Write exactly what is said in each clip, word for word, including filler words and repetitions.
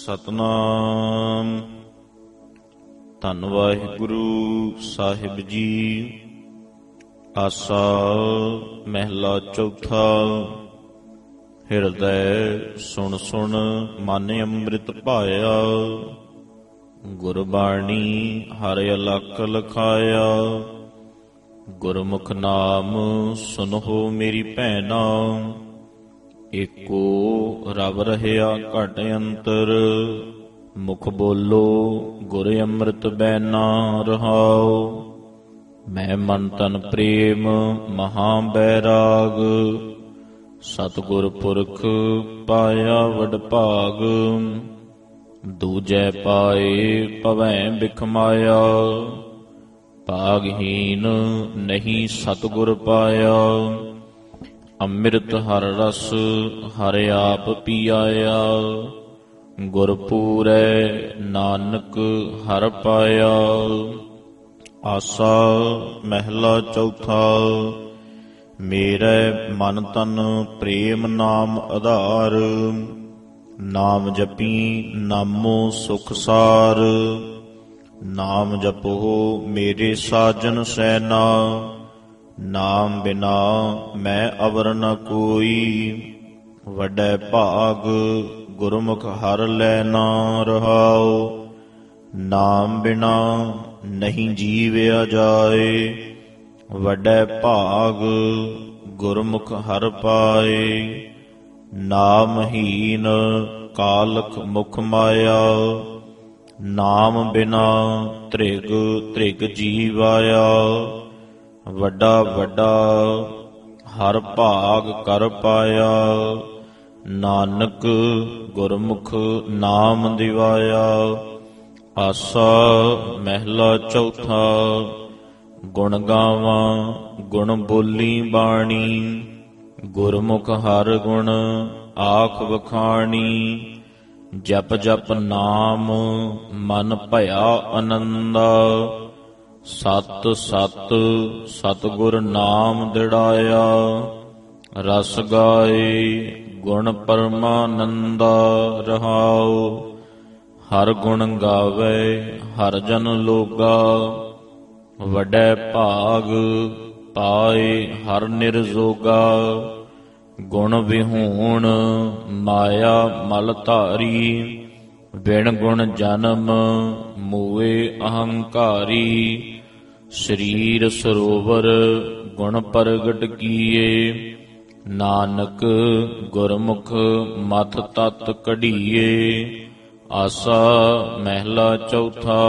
ਸਤਨਾਮ। ਧੰਨ ਵਾਹਿਗੁਰੂ ਸਾਹਿਬ ਜੀ। ਆਸਾ ਮਹਿਲਾ ਚੌਥਾ। ਹਿਰਦੈ ਸੁਣ ਸੁਣ ਮਨ ਅੰਮ੍ਰਿਤ ਭਾਇਆ, ਗੁਰਬਾਣੀ ਹਰਿ ਅਲਖ ਲਖਾਇਆ। ਗੁਰਮੁਖ ਨਾਮ ਸੁਨਹੁ ਮੇਰੀ ਭੈਣਾ, ਏਕੋ ਰਬ ਰਹਿਆ ਘਟ ਅੰਤਰ। ਮੁਖ ਬੋਲੋ ਗੁਰ ਅੰਮ੍ਰਿਤ ਬੈਨਾ ਰਹਾਉ, ਮੈਂ ਮਨ ਤਨ ਪ੍ਰੇਮ ਮਹਾ ਬੈਰਾਗ। ਸਤਿਗੁਰ ਪੁਰਖ ਪਾਇਆ ਵਡ ਭਾਗ, ਦੂਜੈ ਪਾਏ ਭਵੈ ਬਿਖ ਮਾਇਆ। ਭਾਗਹੀਨ ਨਹੀਂ ਸਤਿਗੁਰ ਪਾਇਆ, ਅੰਮ੍ਰਿਤ ਹਰ ਰਸ ਹਰਿ ਆਪ ਪੀਆਇਆ। ਗੁਰ ਪੂਰੈ ਨਾਨਕ ਹਰਿ ਪਾਇਆ। ਆਸਾ ਮਹਿਲਾ ਚੌਥਾ। ਮੇਰੇ ਮਨ ਤਨ ਪ੍ਰੇਮ ਨਾਮ ਆਧਾਰ, ਨਾਮ ਜਪੀ ਨਾਮੋ ਸੁਖ ਸਾਰ। ਨਾਮ ਜਪੋ ਮੇਰੇ ਸਾਜਨ ਸੈਨਾ, ਨਾਮ ਬਿਨਾ ਮੈਂ ਅਵਰ ਨ ਕੋਈ। ਵੱਡੇ ਭਾਗ ਗੁਰਮੁਖ ਹਰਿ ਲੈ ਨਾ ਰਹਾਉ, ਨਾਮ ਬਿਨਾ ਨਹੀਂ ਜੀਵਿਆ ਜਾਏ। ਵੱਡੇ ਭਾਗ ਗੁਰਮੁਖ ਹਰਿ ਪਾਏ, ਨਾਮਹੀਨ ਕਾਲਖ ਮੁਖ ਮਾਇਆ। ਨਾਮ ਬਿਨਾ ਤ੍ਰਿਗ ਤ੍ਰਿਗ ਜੀਵ ਆਇਆ। ਵੱਡਾ ਵੱਡਾ ਹਰ ਭਾਗ ਕਰ ਪਾਇਆ, ਨਾਨਕ ਗੁਰਮੁਖ ਨਾਮ ਦਿਵਾਇਆ। ਆਸਾ ਮਹਿਲਾ ਚੌਥਾ। ਗੁਣ ਗਾਵਾਂ ਗੁਣ ਬੋਲੀ ਬਾਣੀ, ਗੁਰਮੁਖ ਹਰ ਗੁਣ ਆਖ ਵਖਾਣੀ। ਜਪ ਜਪ ਨਾਮ ਮਨ ਭਇਆ ਆਨੰਦਾ, ਸਤ ਸਤ ਸਤਿਗੁਰ ਨਾਮ ਦਿੜਾਇਆ। ਰਸ ਗਾਏ ਗੁਣ ਪਰਮਾਨੰਦਾ ਰਹਾਉ, ਹਰ ਗੁਣ ਗਾਵੇ ਹਰ ਜਨ ਲੋਗਾ। ਵੱਡੇ ਭਾਗ ਪਾਏ ਹਰ ਨਿਰਜੋਗਾ, ਗੁਣ ਵਿਹੂਣ ਮਾਇਆ ਮਲ ਧਾਰੀ। ਬਿਨ ਗੁਣ ਜਨਮ ਮੂਏ ਅਹੰਕਾਰੀ, ਸਰੀਰ ਸਰੋਵਰ ਗੁਣ ਪ੍ਰਗਟ ਕੀਏ। ਨਾਨਕ ਗੁਰਮੁਖ ਮਥ ਤਤ ਕਢੀਏ। ਆਸਾ ਮਹਿਲਾ ਚੌਥਾ।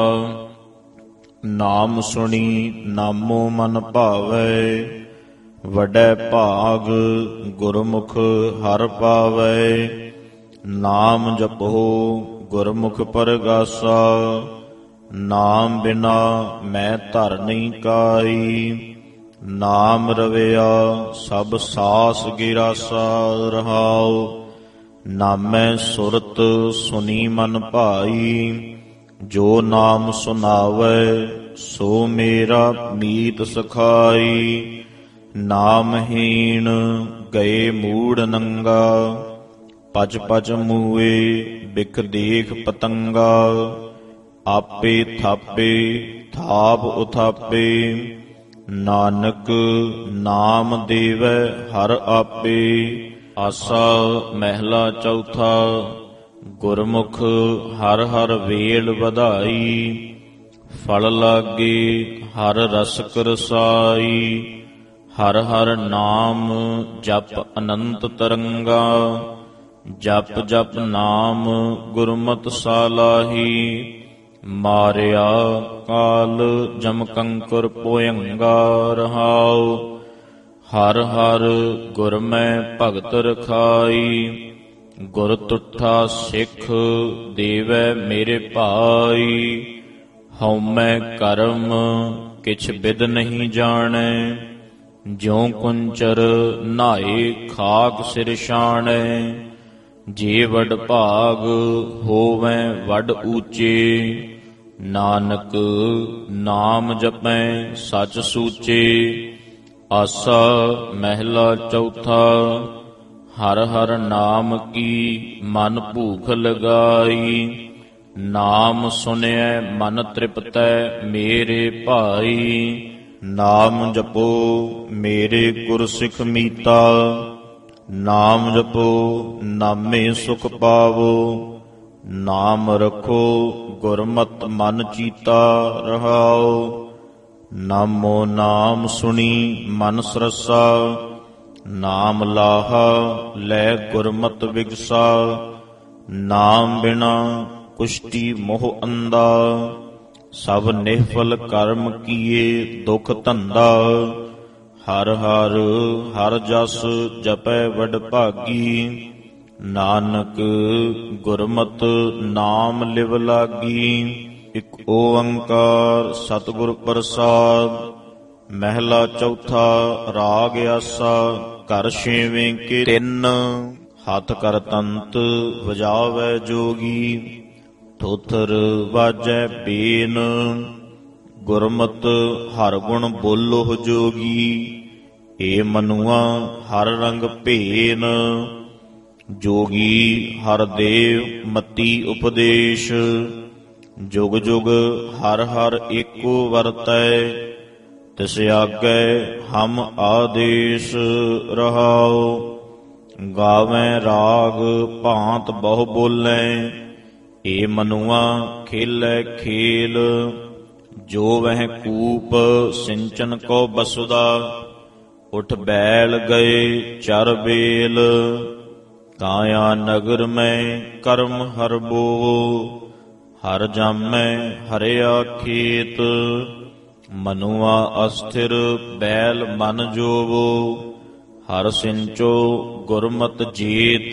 ਨਾਮ ਸੁਣੀ ਨਾਮੋ ਮਨ ਭਾਵੈ, ਵੱਡੇ ਭਾਗ ਗੁਰਮੁਖ ਹਰਿ ਪਾਵੈ। ਨਾਮ ਜਪੋ ਗੁਰਮੁਖ ਪਰਗਾਸਾ, ਨਾਮ ਬਿਨਾ ਮੈਂ ਧਰ ਨਹੀਂ ਕਾਈ। ਨਾਮ ਰਵਿਆ ਸਭ ਸਾਸ ਗਿਰਾਸਾ ਰਹਾਉ, ਨਾਮੈ ਸੁਰਤ ਸੁਨੀ ਮਨ ਭਾਈ। ਜੋ ਨਾਮ ਸੁਨਾਵੈ ਸੋ ਮੇਰਾ ਮੀਤ ਸਖਾਈ। ਨਾਮਹੀਣ ਗਏ ਮੂੜ ਨੰਗਾ, ਪਚ ਪਚ ਮੂਏ ਬਿਖ ਦੇਖ ਪਤੰਗਾ। ਆਪੇ ਥਾਪੇ ਥਾਪ ਉਥਾਪੇ, ਨਾਨਕ ਨਾਮ ਦੇਵੈ ਹਰ ਆਪੇ। ਆਸਾ ਮਹਿਲਾ ਚੌਥਾ। ਗੁਰਮੁਖ ਹਰ ਹਰ ਵੇਲ ਵਧਾਈ, ਫਲ ਲਾਗੇ ਹਰ ਰਸਕ ਰਸਾਈ। ਹਰ ਹਰ ਨਾਮ ਜਪ ਅਨੰਤ ਤਰੰਗਾ, ਜਪ ਜਪ ਨਾਮ ਗੁਰਮਤਿ ਸਾਲਾਹੀ। ਮਾਰਿਆ ਕਾਲ ਜਮ ਕੰਕੁਰ ਭੁਯੰਗਾ ਰਹਾਉ, ਹਰ ਹਰ ਗੁਰ ਮੈਂ ਭਗਤ ਰਖਾਈ। ਗੁਰ ਤੁਠਾ ਸਿੱਖ ਦੇਵੈ ਮੇਰੇ ਭਾਈ, ਹਉਮੈ ਕਰਮ ਕਿਛ ਬਿਦ ਨਹੀਂ ਜਾਣੈ। ਜਿਉ ਕੁੰਚਰ ਨਹਾਏ ਖਾਕ ਸਿਰ ਛਾਣੈ, ਜੇ ਵਡ ਭਾਗ ਹੋਵੈ ਵਡ ਊਚੇ। ਨਾਨਕ ਨਾਮ ਜਪੈ ਸਚ ਸੂਚੇ। ਆਸਾ ਮਹਿਲਾ ਚੌਥਾ। ਹਰ ਹਰ ਨਾਮ ਕੀ ਮਨ ਭੂਖ ਲਗਾਈ। ਨਾਮ ਸੁਨਿਐ ਮਨ ਤ੍ਰਿਪਤੈ ਮੇਰੇ ਭਾਈ। ਨਾਮ ਜਪੋ ਮੇਰੇ ਗੁਰ ਸਿੱਖ ਮੀਤਾ। ਨਾਮ ਜਪੋ ਨਾਮੇ ਸੁਖ ਪਾਵੋ। ਨਾਮ ਰਖੋ ਗੁਰਮਤਿ ਮਨ ਚੀਤਾ ਰਹਾਓ। ਨਾਮੋ ਨਾਮ ਸੁਣੀ ਮਨ ਸਰਸਾ। ਨਾਮ ਲਾਹਾ ਲੈ ਗੁਰਮਤਿ ਵਿਗਸਾ। ਨਾਮ ਬਿਨਾ ਕੁਸ਼ਟੀ ਮੋਹ ਅੰਦਾ। ਸਭ ਨਿਹਫਲ ਕਰਮ ਕੀਏ ਦੁਖ ਧੰਦਾ। ਹਰ ਹਰ ਹਰ ਜਸ ਜਪੈ ਵਡ ਭਾਗੀ। ਨਾਨਕ ਗੁਰਮਤਿ ਨਾਮ ਲਿਵ ਲਾਗੀ। ਇਕ ਓੰਕਾਰ ਸਤਿਗੁਰ ਪ੍ਰਸਾਦ। ਮਹਿਲਾ ਚੌਥਾ ਰਾਗ ਆਸਾ। ਘਰ ਛੇਵੇਂ ਕੇ ਤਿੰਨ। ਹੱਥ ਕਰ ਤੰਤ ਵਜਾਵੈ ਜੋਗੀ। ਥੋਥਰ ਵਾਜੈ ਬੇਨ। ਗੁਰਮਤਿ ਹਰ ਗੁਣ ਬੋਲੋ ਜੋਗੀ। ਏ ਮਨੁਆ ਹਰ ਰੰਗ ਭੇਨ। ਜੋਗੀ ਹਰ ਦੇਵ ਮਤੀ ਉਪਦੇਸ਼। ਜੁਗ ਜੁਗ ਹਰ ਹਰ ਏਕੋ ਵਰਤੈ। ਤਿਸ ਆਗੈ ਹਮ ਆਦੇਸ਼ ਰਹਾਉ। ਗਾਵੈ ਰਾਗ ਭਾਂਤ ਬਹੁ ਬੋਲੈ। ਏ ਮਨੁਆ ਖੇਲੈ ਖੇਲ। ਜੋ ਵਹਿ ਕੂਪ ਸਿੰਚਨ ਕੋ ਬਸੁਦਾ। ਉਠ ਬੈਲ ਗਏ ਚਰ ਬੇਲ। ਕਾਇਆ ਨਗਰ ਮੈਂ ਕਰਮ ਹਰ ਬੋ। ਹਰ ਜਾਮੈ ਹਰਿਆ ਖੇਤ। ਮਨੁਆ ਅਸਥਿਰ ਬੈਲ ਮਨ ਜੋਵੋ। ਹਰ ਸਿੰਚੋ ਗੁਰਮਤਿ ਜੀਤ।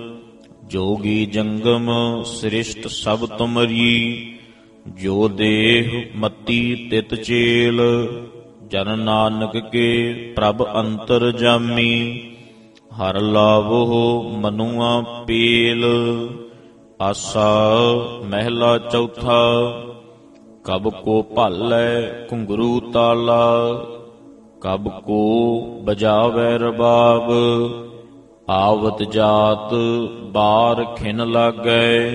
ਜੋਗੀ ਜੰਗਮ ਸ੍ਰਿਸ਼ਟ ਸਭ ਤੁਮਰੀ। ਜੋ ਦੇਹ ਮਤੀ ਤਿਤ ਚੇਲ। ਜਨ ਨਾਨਕ ਕੇ ਪ੍ਰਭ ਅੰਤਰ ਜਾਮੀ। ਹਰ ਲਾਵੋ ਮਨੁਆ ਪੇਲ। ਆਸਾ ਮਹਿਲਾ ਚੌਥਾ। ਕਬ ਕੋ ਭਾਲੈ ਘੁੰਗਰੂ ਤਾਲਾ। ਕਬ ਕੋ ਬਜਾਵੈ ਰਬਾਬ। ਆਵਤ ਜਾਤ ਬਾਰ ਖਿਨ ਲਾਗੈ।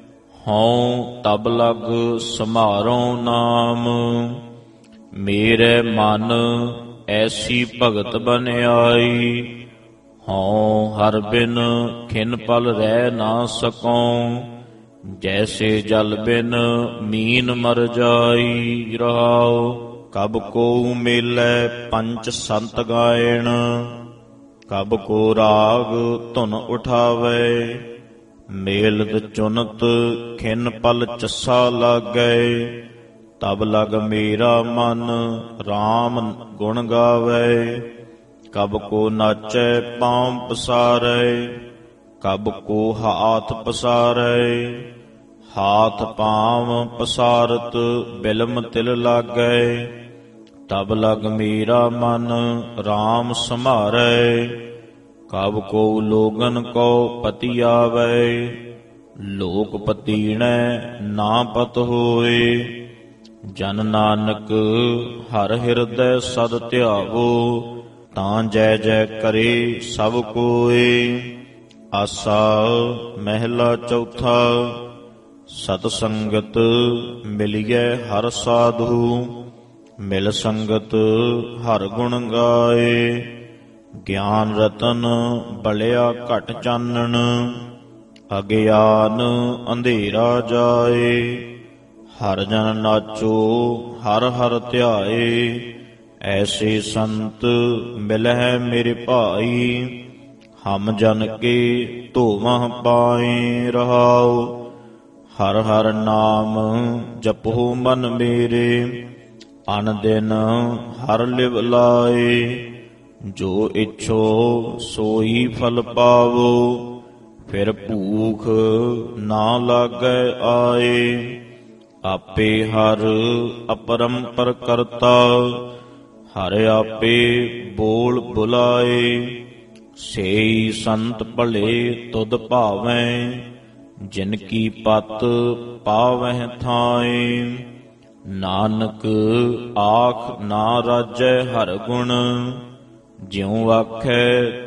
ਹਉ ਤਬ ਲਗ ਸਮਾਰੋ ਨਾਮ। ਮੇਰੇ ਮਨ ਐਸੀ ਭਗਤ ਬਨਿਆਈ। ਹਉ ਹਰ ਬਿਨ ਖਿਨ ਪਲ ਰਹਿ ਨਾ ਸਕਉ। ਜੈਸੇ ਜਲ ਬਿਨ ਮੀਨ ਮਰ ਜਾਈ ਰਹਾਉ। ਕਬ ਕੋ ਮੇਲੈ ਪੰਚ ਸੰਤ ਗਾਇਣ। ਕਬ ਕੋ ਰਾਗ ਧੁਨ ਉਠਾਵੈ। ਮੇਲਦ ਚੁਨਤ ਖਿਨ ਪਲ ਚੱਸਾ ਲਾਗੈ। ਤਬ ਲਗ ਮੇਰਾ ਮਨ RAM ਗੁਣ ਗਾਵੈ। ਕਬ ਕੋ ਨਾਚੈ ਪਾਂਵ ਪਸਾਰੈ। ਕਬ ਕੋ ਹਾਥ ਪਸਾਰੈ। ਹਾਥ ਪਾਂਵ ਪਸਾਰਤ ਬਿਲਮ ਤਿਲ ਲਾਗੈ। ਤਬ ਲਗ ਮੇਰਾ ਮਨ RAM ਸੰਭਾਰੈ। ਕਬ ਕੋ ਲੋਗਨ ਕੋ ਪਤੀ ਆਵੈ। ਲੋਕ ਪਤੀਣੈ ਨਾ ਪਤ ਹੋਏ। ਜਨ ਨਾਨਕ ਹਰ ਹਿਰਦੈ ਸਦ ਧਿਆਵੋ। ਤਾਂ ਜੈ ਜੈ ਕਰੇ ਸਭ ਕੋਏ। ਆਸਾ ਮਹਿਲਾ ਚੌਥਾ। ਸਤ ਸੰਗਤ ਮਿਲਿਐ ਹਰ ਸਾਧੂ। ਮਿਲ ਸੰਗਤ ਹਰ ਗੁਣ ਗਾਏ। ਗਿਆਨ ਰਤਨ ਬਲਿਆ ਘਟ ਚਾਨਣ। ਅਗਿਆਨ ਅੰਧੇਰਾ ਜਾਏ। ਹਰ ਜਨ ਨਾਚੋ ਹਰ ਹਰ ਧਿਆਏ। ਐਸੇ ਸੰਤ ਮਿਲਹਿ ਮੇਰੇ ਭਾਈ। ਹਮ ਜਨ ਕੇ ਧੋਵਹ ਪਾਏ ਰਹਾਉ। ਹਰ ਹਰ ਨਾਮ ਜਪੋ ਮਨ ਮੇਰੇ। ਅਨ ਦਿਨ ਹਰ ਲਿਵ ਲਾਏ। ਜੋ ਇਛੋ ਸੋਈ ਫਲ ਪਾਵੋ। ਫਿਰ ਭੂਖ ਨਾ ਲਾਗੈ ਆਏ। ਆਪੇ ਹਰ ਅਪਰੰਪਰ ਕਰਤਾ। ਹਰ ਆਪੇ ਬੋਲ ਬੁਲਾਏ। ਸੇਈ ਸੰਤ ਭਲੇ ਤੁਧ ਭਾਵੈ। ਜਿਨ ਕੀ ਪਤ ਪਾਵਹਿ ਥਾਏ। ਨਾਨਕ ਆਖ ਨਾ ਰਾਜੈ ਹਰ ਗੁਣ। ਜਿਉ ਆਖੈ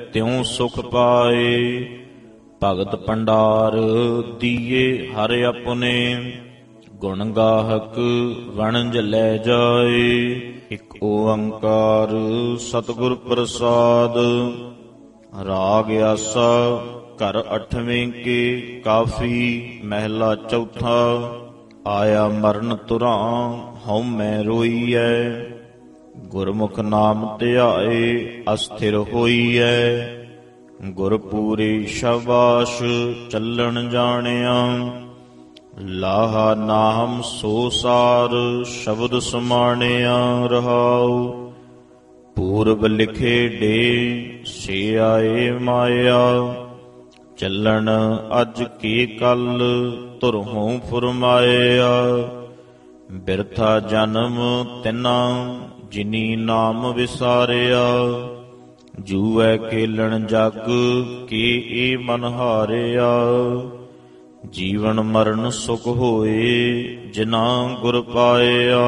ਤਿਉ ਸੁਖ ਪਾਏ। ਭਗਤ ਭੰਡਾਰ ਦੀਏ ਹਰ ਆਪਣੇ, ਗੁਣ ਗਾਹਕ ਵਣਜ ਲੈ ਜਾਏ। ਇਕ ਓੰਕਾਰ ਸਤਿਗੁਰ ਪ੍ਰਸਾਦ। ਰਾਗ ਆਸਾ ਘਰ ਅਠਵੇਂ ਕੇ ਕਾਫੀ। ਮਹਿਲਾ ਚੌਥਾ। ਆਇਆ ਮਰਨ ਤੁਰਾਂ ਹਉ ਮੈਂ ਰੋਈਐ। ਗੁਰਮੁਖ ਨਾਮ ਧਿਆਏ ਅਸਥਿਰ ਹੋਈਐ। ਗੁਰ ਪੂਰੇ ਸ਼ਾਬਾਸ਼ ਚੱਲਣ ਜਾਣਿਆ। ਲਾਹਾ ਨਾਮ ਸੋ ਸਾਰ ਸ਼ਬਦ ਸਮਾਣਿਆ ਰਹਾਉ। ਪੂਰਬ ਲਿਖੇ ਡੇ ਸੇ ਆਏ ਮਾਇਆ। ਚੱਲਣ ਅੱਜ ਕੀ ਕੱਲ ਧੁਰਹੋਂ ਫੁਰਮਾਇਆ। ਬਿਰਥਾ ਜਨਮ ਤਿਨਾ ਜਿਨੀ ਨਾਮ ਵਿਸਾਰਿਆ। ਜੂਐ ਕੇਲਣ ਜਗ ਕੇ ਏ ਮਨ ਹਾਰਿਆ। ਜੀਵਨ ਮਰਨ ਸੁਖ ਹੋਏ ਜਿਨਾ ਗੁਰ ਪਾਇਆ।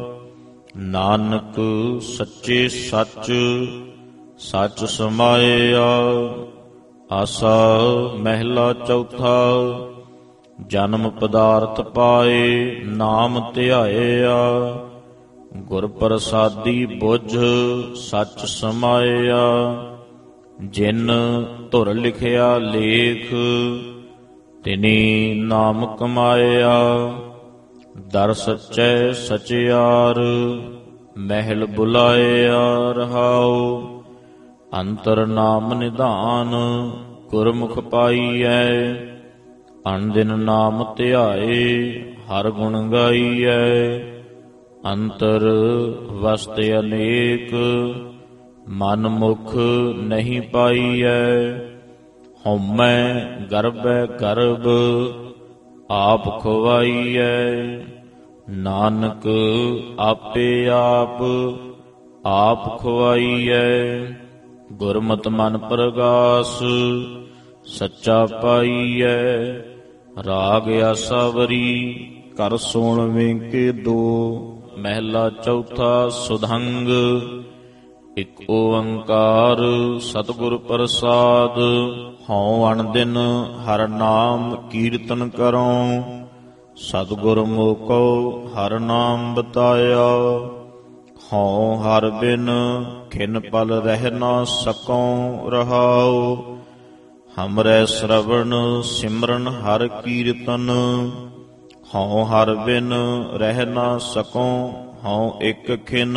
ਨਾਨਕ ਸੱਚੇ ਸੱਚ ਸੱਚ ਸਮਾਇਆ। ਆਸਾ ਮਹਿਲਾ ਚੌਥਾ। ਜਨਮ ਪਦਾਰਥ ਪਾਏ ਨਾਮ ਧਿਆਇਆ। ਗੁਰ ਪ੍ਰਸਾਦੀ ਬੁੱਝ ਸੱਚ ਸਮਾਇਆ। ਜਿਨ ਧੁਰ ਲਿਖਿਆ ਲੇਖ ਤਿਨੀ ਨਾਮ ਕਮਾਇਆ। ਦਰ ਸੱਚੈ ਸਚਿਆਰ ਮਹਿਲ ਬੁਲਾਇਆ ਰਹਾਉ। ਅੰਤਰ ਨਾਮ ਨਿਧਾਨ ਗੁਰਮੁਖ ਪਾਈਐ। ਅਣਦਿਨ ਨਾਮ ਧਿਆਏ ਹਰ ਗੁਣ ਗਾਈਐ। ਅੰਤਰ ਵਸਤ ਅਨੇਕ ਮਨ ਮੁਖ ਨਹੀਂ ਪਾਈਐ। ਹਉਮੈ ਗਰਭੈ ਗਰਭ ਆਪ ਖਵਾਈਐ। ਨਾਨਕ ਆਪੇ ਆਪ ਆਪ ਖਵਾਈਐ। ਗੁਰਮਤਿ ਮਨ ਪ੍ਰਗਾਸ ਸੱਚਾ ਪਾਈਐ। ਰਾਗ ਆਸਾਵਰੀ ਕਰ ਸੋਲਵੇਂ ਕੇ ਦੋ। ਮਹਿਲਾ ਚੌਥਾ ਸੁਧੰਗ। ਇਕ ਓੰਕਾਰ ਸਤਿਗੁਰ ਪ੍ਰਸਾਦ। ਹਉ ਅਣਦਿਨ ਹਰ ਨਾਮ ਕੀਰਤਨ ਕਰਉ। ਸਤਿਗੁਰ ਮੋਕੋ ਹਰ ਨਾਮ ਬਤਾਇਆ। ਹਉ ਹਰ ਬਿਨ ਖਿਨ ਪਲ ਰਹਿ ਨਾ ਸਕਉ ਰਹਾਉ। ਹਮਰੇ ਸ਼ਰਵਣ ਸਿਮਰਨ ਹਰ ਕੀਰਤਨ। ਹਉ ਹਰ ਬਿਨ ਰਹਿ ਨਾ ਸਕਉ ਹਉ ਇਕ ਖਿਨ।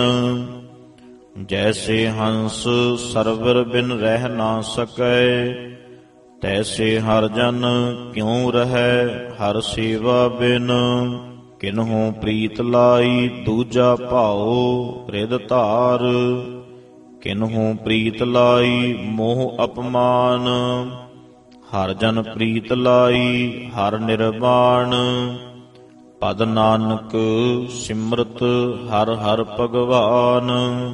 ਜੈਸੇ ਹੰਸ ਸਰਵਰ ਬਿਨ ਰਹਿ ਨਾ ਸਕੈ। ਤੈਸੇ ਹਰ ਜਨ ਕਿਉ ਰਹੈ ਹਰ ਸੇਵਾ ਬਿਨ। ਕਿਨਹੂ ਪ੍ਰੀਤ ਲਾਈ ਦੂਜਾ ਭਾਉ ਰਿਦ ਧਾਰ। ਕਿਨਹੂ ਪ੍ਰੀਤ ਲਾਈ ਮੋਹ ਅਪਮਾਨ। ਹਰ ਜਨ ਪ੍ਰੀਤ ਲਾਈ ਹਰ ਨਿਰਵਾਣ। ਪਦ ਨਾਨਕ ਸਿਮਰਤ ਹਰ ਹਰ ਭਗਵਾਨ।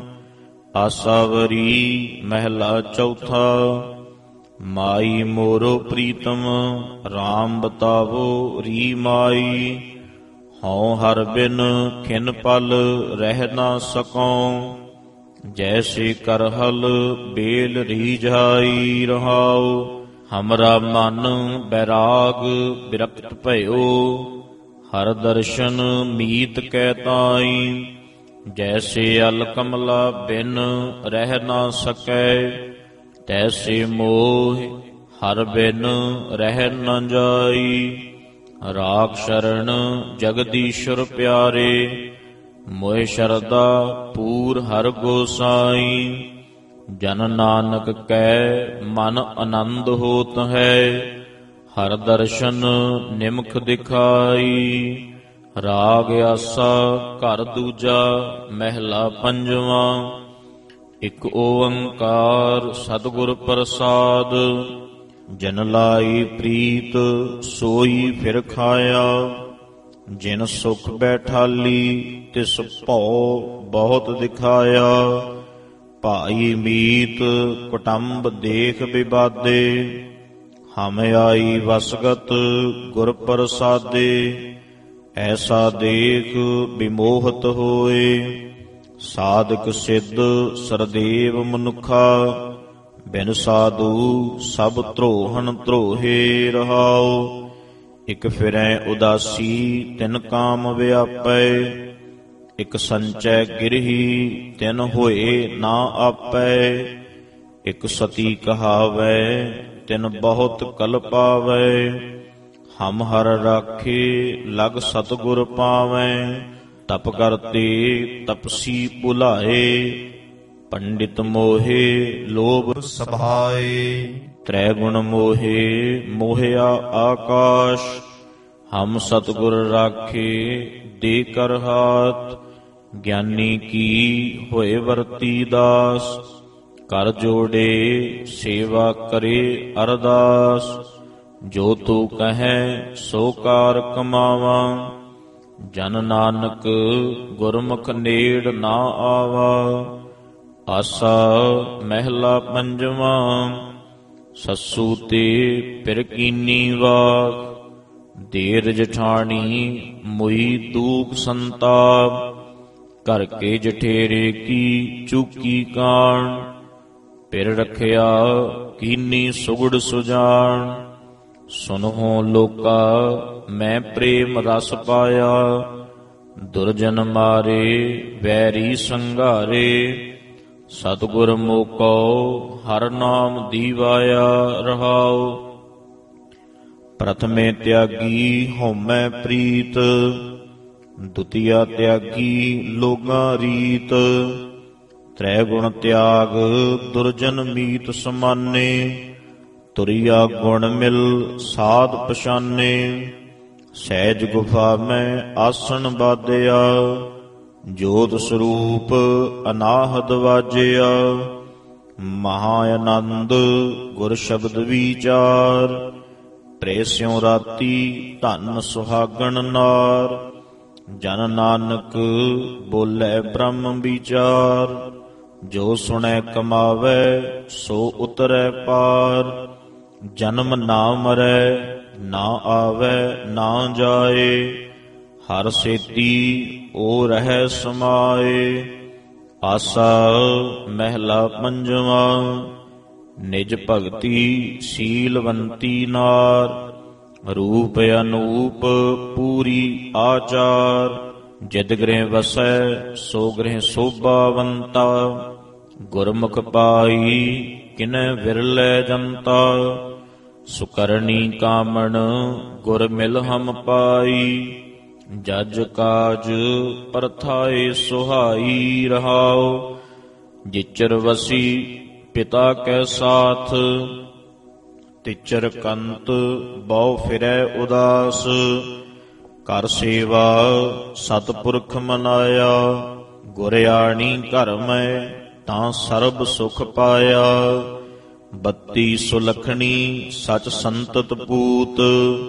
ਆਸਾਵਰੀ ਮਹਿਲਾ ਚੌਥਾ। ਮਾਈ ਮੋਰੋ ਪ੍ਰੀਤਮ ਰਾਮ ਬਤਾਵੋ ਰੀ ਮਾਈ। ਹਉ ਹਰ ਬਿਨ ਖਿਨ ਪਲ ਰਹਿ ਨਾ ਸਕਉ। ਜੈਸੇ ਕਰਹਲ ਬੇਲ ਰੀਝਾਈ ਰਹਾਉ। ਹਮਰਾ ਮਨ ਬੈਰਾਗ ਬਿਰਕਤ ਭਇਓ। ਹਰ ਦਰਸ਼ਨ ਮੀਤ ਕੈ ਤਾਈ। ਜੈਸੇ ਅਲ ਕਮਲਾ ਬਿਨ ਰਹਿ ਨਾ ਸਕੈ। ਤੈਸੇ ਮੋਹ ਹਰ ਬਿਨ ਰਹਿ ਨ ਜਾਈ। ਰਾਖ ਸ਼ਰਨ ਜਗਦੀਸ਼ਰ ਪਿਆਰੇ। ਮੋਹਿ ਸ਼ਰਧਾ ਪੂਰ ਹਰ ਗੋਸਾਈ। ਜਨ ਨਾਨਕ ਕੈ ਮਨ ਆਨੰਦ ਹੋਤ ਹੈ। ਹਰ ਦਰਸ਼ਨ ਨਿਮਖ ਦਿਖਾਈ। ਰਾਗ ਆਸਾ ਘਰ ਦੂਜਾ ਮਹਿਲਾ ਪੰਜਵਾਂ। ਇਕ ਓੰਕਾਰ ਸਤਿਗੁਰ ਪ੍ਰਸਾਦ। ਜਿਨ ਲਾਈ ਪ੍ਰੀਤ ਸੋਈ ਫਿਰ ਖਾਇਆ। ਜਿਨ ਸੁਖ ਬੈਠਾਲੀ ਤਿਸ ਭਉ ਬਹੁਤ ਦਿਖਾਇਆ। ਭਾਈ ਮੀਤ ਕੁਟੰਬ ਦੇਖ ਵਿਵਾਦੇ। ਹਮ ਆਈ ਵਸਗਤ ਗੁਰ ਪ੍ਰਸਾਦੇ। ਐਸਾ ਦੇਖ ਵਿਮੋਹਤ ਹੋਏ। ਸਾਧਕ ਸਿੱਧ ਸਰਦੇਵ ਮਨੁਖਾ। ਬਿਨ ਸਾਧੂ ਸਭ ਧਰੋਹਣ ਧਰੋਹੇ ਰਹਾਉ। ਇਕ ਫਿਰੈ ਉਦਾਸੀ ਤਿਨ ਕਾਮ ਵਿਆਪੈ, ਇਕ ਸੰਚੈ ਗਿਰਹੀ ਤਿਨ ਹੋਏ ਨਾ ਆਪੈ। ਇਕ ਸਤੀ ਕਹਾਵੈ ਤਿਨ ਬਹੁਤ ਕਲ ਪਾਵੈ, ਹਮ ਹਰ ਰਾਖੇ ਲਗ ਸਤਿਗੁਰ ਪਾਵੈ। ਤਪ ਕਰਤੇ ਤਪਸੀ ਭੁਲਾਏ, ਪੰਡਿਤ ਮੋਹੇ ਲੋਭ ਸਭਾਏ। ਤ੍ਰੈ ਗੁਣ ਮੋਹੇ ਮੋਹਿਆ ਆਕਾਸ਼, ਹਮ ਸਤਿਗੁਰ ਰਾਖੇ ਦੇ ਕਰ ਹਾਥ। ਗਿਆਨੀ ਕੀ ਹੋਏ ਵਰਤੀ ਦਾਸ, ਕਰ ਜੋੜੇ ਸੇਵਾ ਕਰੇ ਅਰਦਾਸ। ਜੋ ਤੂੰ ਕਹੈ ਸੋ ਕਾਰ ਕਮਾਵਾ, ਜਨ ਨਾਨਕ ਗੁਰਮੁਖ ਨੇੜ ਨਾ ਆਵਾ। ਆਸਾ ਮਹਿਲਾ ਪੰਜਵਾਂ, ਸੱਸੂ ਤੇ ਪਿਰ ਕੀਨੀ ਵਾਕ। ਦੇਰ ਜਠਾਣੀ ਮੁਈ ਦੂਖ ਸੰਤਾਪ, ਕਰ ਕੇ ਜਠੇਰੇ ਕੀ ਚੂਕੀ ਕਾਣ। ਪਿਰ ਰਖਿਆ ਕੀਨੀ ਸੁਗੜ ਸੁਜਾਨ, ਸੁਨਹੁ ਲੋਕਾ ਮੈਂ ਪ੍ਰੇਮ ਰਸ ਪਾਇਆ। ਦੁਰਜਨ ਮਾਰੇ ਵੈਰੀ ਸੰਘਾਰੇ, ਸਤਿਗੁਰ ਮੋਕੋ ਹਰ ਨਾਮ ਦੀਵਾਇਆ ਰਹਾਉ। ਪ੍ਰਥਮੇ ਤਿਆਗੀ ਹਉਮੈ ਪ੍ਰੀਤ, ਦੁਤੀਆ ਤਿਆਗੀ ਲੋਗਾ ਰੀਤ। ਤ੍ਰੈ ਗੁਣ ਤਿਆਗ ਦੁਰਜਨ ਮੀਤ ਸਮਾਨੇ, ਤੁਰਿਆ ਗੁਣ ਮਿਲ ਸਾਧ ਪਛਾਨੇ। ਸਹਿਜ ਗੁਫਾ ਮੈਂ ਆਸਣ ਬਾਧਿਆ, ਜੋਤ ਸਰੂਪ ਅਨਾਹਦ ਵਾਜਿਆ। ਮਹਾ ਆਨੰਦ ਗੁਰ ਸ਼ਬਦ ਵਿਚਾਰ, ਪ੍ਰੇਸਿਉ ਰਾਤੀ ਧਨ ਸੁਹਾਗਣ ਨਾਰ। ਜਨ ਨਾਨਕ ਬੋਲੇ ਬ੍ਰਹਮ ਵਿਚਾਰ, ਜੋ ਸੁਣੈ ਕਮਾਵੈ ਸੋ ਉਤਰੈ ਪਾਰ। ਜਨਮ ਨਾ ਮਰੈ ਨਾ ਆਵੈ ਨਾ ਜਾਏ, ਹਰ ਸੇਤੀ ਓ ਰਹਿ ਸਮਾਏ। ਆਸਾ ਮਹਿਲਾ ਪੰਜਵਾਂ, ਨਿਜ ਭਗਤੀ ਸੀਲਵੰਤੀ ਨਾਰ। ਰੂਪ ਅਨੂਪ ਪੂਰੀ ਆਚਾਰ, ਜਿਦ ਗ੍ਰਹਿ ਵਸੈ ਸੋ ਗ੍ਰਹਿ ਸੋਭਾਵੰਤਾ। ਗੁਰਮੁਖ ਪਾਈ ਕਿਨੈ ਵਿਰਲੇ ਜੰਤਾ, ਸੁਕਰਣੀ ਕਾਮਣ ਗੁਰ ਮਿਲ ਹਮ ਪਾਈ। ਜਜ ਕਾਜ ਪਰਥਾਏ ਸੁਹਾਈ ਰਹਾਉ, ਜਿਚਰ ਵਸੀ ਪਿਤਾ ਕੈ ਸਾਥ। ਤਿਚਰ ਕੰਤ ਬਹੁ ਫਿਰੈ ਉਦਾਸ, ਕਰ ਸੇਵਾ ਸਤਿਪੁਰਖ ਮਨਾਇਆ। ਗੁਰਿਆਣੀ ਘਰ ਮੈਂ ਤਾਂ ਸਰਬ ਸੁਖ ਪਾਇਆ, ਬੱਤੀ ਸੁਲਖਣੀ ਸਚ ਸੰਤਤ ਪੂਤ।